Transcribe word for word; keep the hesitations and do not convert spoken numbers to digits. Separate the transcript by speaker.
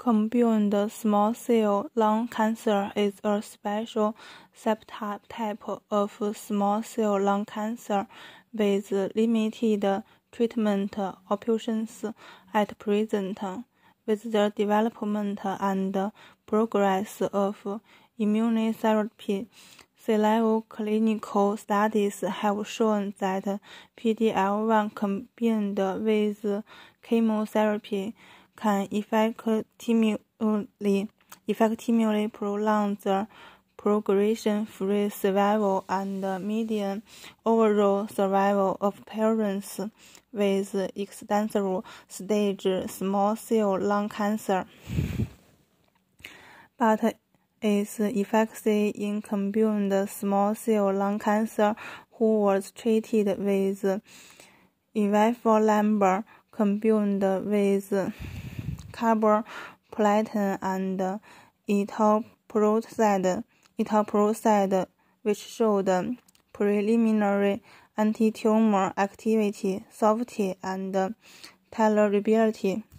Speaker 1: combined small cell lung cancer is a special subtype of small cell lung cancer with limited treatment options at present. With the development and progress of immunotherapy, several clinical studies have shown that P D L one combined with chemotherapy can effectively, effectively prolong the progression-free survival and median overall survival of patients with extensive stage small cell lung cancer. But its efficacy in combined small cell lung cancer who was treated with Ivafolamab combined with carboplatin and etoposide, etoposide, which showed preliminary anti-tumor activity, safety, and tolerability.